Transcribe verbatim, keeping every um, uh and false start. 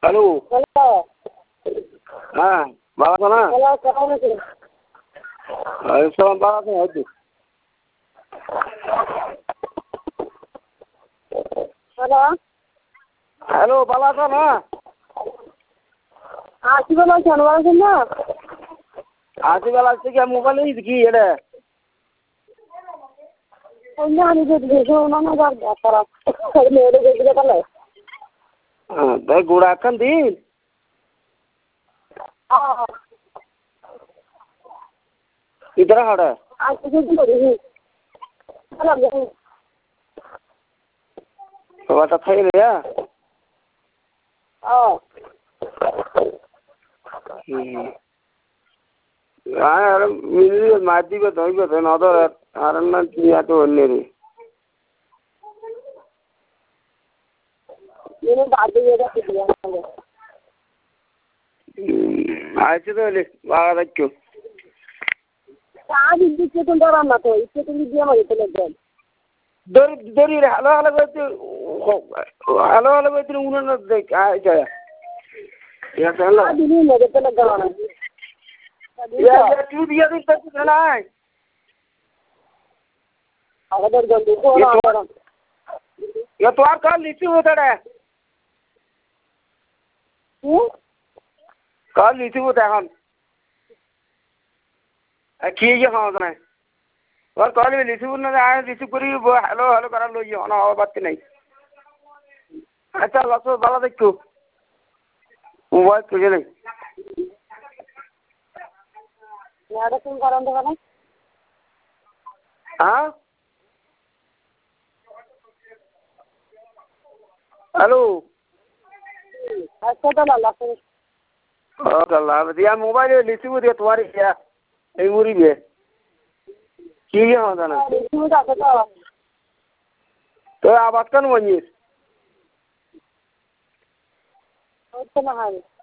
Hello hello হ্যাঁ বাবা তো না হ্যালো কেমন আছেন? সালাম বাবা তো হয়তো হ্যালো হ্যালো বাবা তো না আসি ভালো আছেন ভালো আছেন না? আশিবেলা আসছে কি মোবাইল কি এটা ওই না আমি যদি দেখে না যার তারা মেয়েদের দেখবে তাহলে হ্যাঁ তাই গোড়া একখান দিন इधर खड़ा है आज किसी को देखी तो बात था ही नहीं है हाँ हाँ यार मिली माटी को धोई को थे ना तो आरन ना किया तो अन्य रे ये बात ये तो किया आज तो ले बाहर रखो आज इससे तुम डरा मत हो इससे तुम दिया मत चले जाओ दर दर ये हेलो हेलो करते हेलो हेलो करते उन्होंने देख आ जाया या चलो आज नहीं मेरे पे लगा ना या या तू दिया दिन तक चला है अगर जल्दी को ना करो या तो आप कल लीची होता है हम्म कल लीची होता है हम किए ये हाँ तो नहीं और कल भी लीची बुनने आए लीची पूरी वो हेलो हेलो करा लो ये ना और बात नहीं अच्छा लासो बाला देखो मोबाइल तुझे नहीं यार तुम करो तो ना हाँ हेलो अच्छा तो ला फिर और अल्लाह दिया मोबाइल लीची वो दिया तुम्हारी क्या एक मुरी भी है किए हाँ तो ना क्यों जाते तो तो आप बात करना वही तो ना है